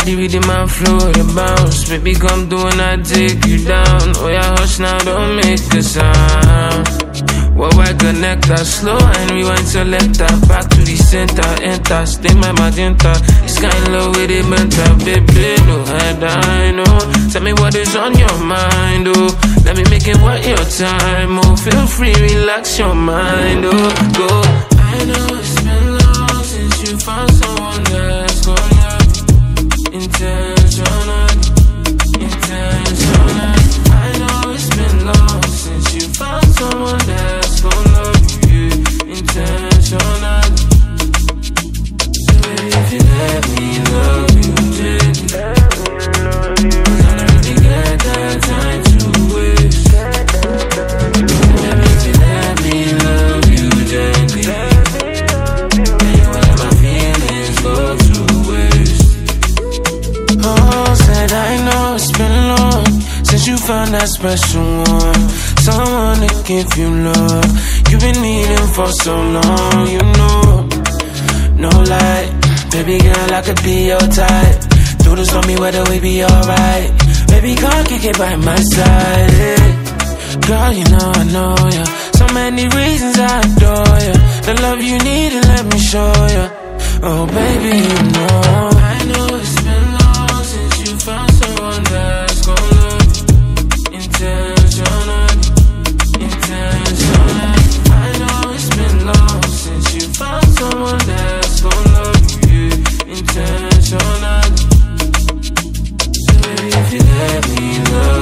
the rhythm and flow, the bounce. Baby, come do and I take you down. Oh yeah, hush now, don't make a sound. Well, I connect that slow and rewind selector. Back to the center, enter, stay my magenta. It's kinda low with it mental, baby, no head I know. Tell me what is on your mind, oh. Let me make it worth your time, oh. Feel free, relax your mind, oh. Go. I know it's been long since you found someone that's gonna love you. Intentional, intentional. I know it's been long since you found someone that's gonna love you. Intentional. So baby, if you let me love you, gently, I don't really get that time to waste. Baby, if you let me love you, gently, then you won't let my feelings go to waste. Oh, said I know it's been long since you found that special one, someone to give you love you've been needing for so long. You know, no lie, baby girl, I could be your type. Do this on me whether we be alright. Baby, come kick it by my side, hey. Girl, you know ya. So many reasons I adore ya. The love you need and let me show ya. Oh baby, you know I know it's been long since you found someone that's gonna love you. Intentional, intentional. I know it's been long since you found someone that's gonna love you. Intentional. So baby, if you let me love